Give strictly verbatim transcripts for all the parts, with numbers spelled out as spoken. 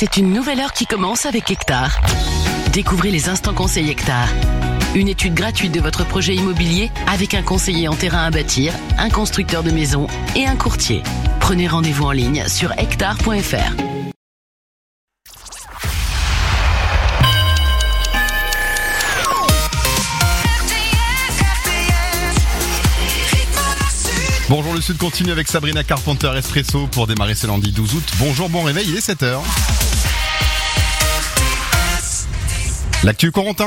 C'est une nouvelle heure qui commence avec Hectare. Découvrez les instants conseils Hectare. Une étude gratuite de votre projet immobilier avec un conseiller en terrain à bâtir, un constructeur de maisons et un courtier. Prenez rendez-vous en ligne sur hectare point f r. Bonjour, le Sud continue avec Sabrina Carpenter Espresso pour démarrer ce lundi douze août. Bonjour, bon réveil, il est sept heures. L'actu Corentin.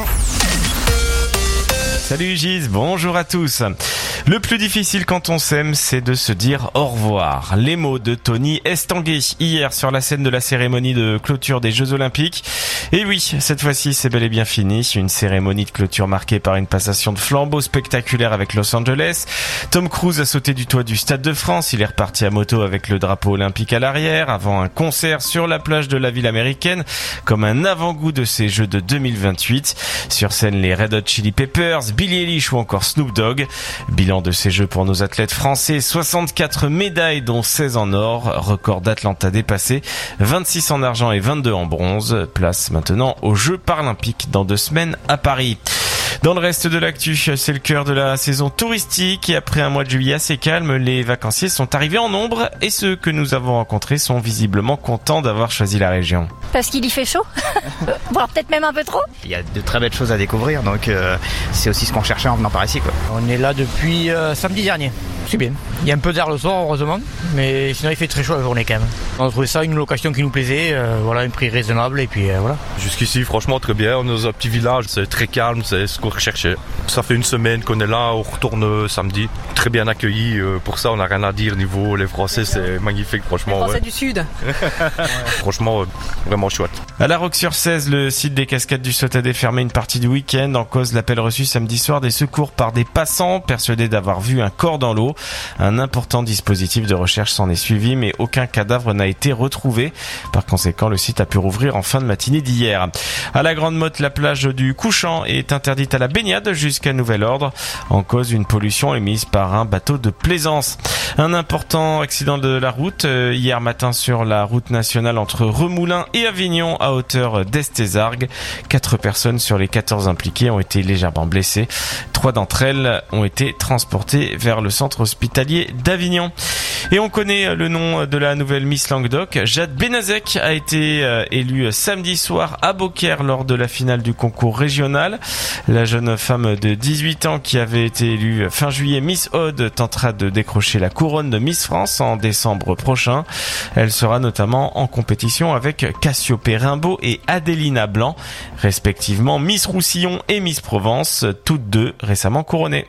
Salut Gise, bonjour à tous. Le plus difficile quand on s'aime, c'est de se dire au revoir. Les mots de Tony Estanguet hier sur la scène de la cérémonie de clôture des Jeux Olympiques. Et oui, cette fois-ci, c'est bel et bien fini. Une cérémonie de clôture marquée par une passation de flambeau spectaculaire avec Los Angeles. Tom Cruise a sauté du toit du Stade de France. Il est reparti à moto avec le drapeau olympique à l'arrière avant un concert sur la plage de la ville américaine comme un avant-goût de ces Jeux de deux mille vingt-huit. Sur scène, les Red Hot Chili Peppers, Billie Eilish ou encore Snoop Dogg. Bilan de ces Jeux pour nos athlètes français, soixante-quatre médailles dont seize en or, record d'Atlanta dépassé, vingt-six en argent et vingt-deux en bronze. Place maintenant aux Jeux paralympiques dans deux semaines à Paris. Dans le reste de l'actu, c'est le cœur de la saison touristique et après un mois de juillet assez calme, les vacanciers sont arrivés en nombre et ceux que nous avons rencontrés sont visiblement contents d'avoir choisi la région. Parce qu'il y fait chaud, voire peut-être même un peu trop. Il y a de très belles choses à découvrir, donc euh, c'est aussi ce qu'on cherchait en venant par ici, quoi. On est là depuis euh, samedi dernier, c'est bien. Il y a un peu d'air le soir heureusement, mais sinon il fait très chaud la journée quand même. On a trouvé ça une location qui nous plaisait, euh, voilà, un prix raisonnable et puis euh, voilà. Jusqu'ici franchement très bien, on est dans un petit village, c'est très calme, c'est ce qu'on recherchait. Ça fait une semaine qu'on est là, on retourne samedi, très bien accueillis, pour ça on n'a rien à dire niveau les Français, c'est magnifique franchement. Les Français ouais. du Sud. Franchement vraiment chouette. À La Roque-sur-Cèze, le site des cascades du Sautat est fermé une partie du week-end en cause l'appel reçu samedi soir des secours par des passants persuadés d'avoir vu un corps dans l'eau. Un important dispositif de recherche s'en est suivi mais aucun cadavre n'a été retrouvé. Par conséquent, le site a pu rouvrir en fin de matinée d'hier. À la Grande Motte, la plage du Couchant est interdite à la baignade jusqu'à nouvel ordre. En cause, une pollution émise par un bateau de plaisance. Un important accident de la route euh, hier matin sur la route nationale entre Remoulins et Avignon à hauteur d'Estésargues. Quatre personnes sur les quatorze impliquées ont été légèrement blessées. Trois d'entre elles ont été transportées vers le centre hospitalier d'Avignon. Et on connaît le nom de la nouvelle Miss Languedoc. Jade Benazek a été euh, élue samedi soir à Beaucaire lors de la finale du concours régional. La jeune femme de dix-huit ans qui avait été élue fin juillet Miss Aude tentera de décrocher la couronne de Miss France en décembre prochain. Elle sera notamment en compétition avec Cassiopée Rimbaud et Adélina Blanc, respectivement Miss Roussillon et Miss Provence, toutes deux récemment couronnées.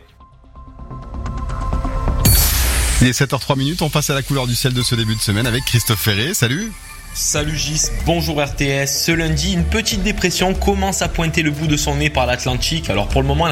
Il est sept heures trois, on passe à la couleur du ciel de ce début de semaine avec Christophe Ferré. Salut. Salut Gis, bonjour R T S. Ce lundi, une petite dépression commence à pointer le bout de son nez par l'Atlantique. Alors pour le moment,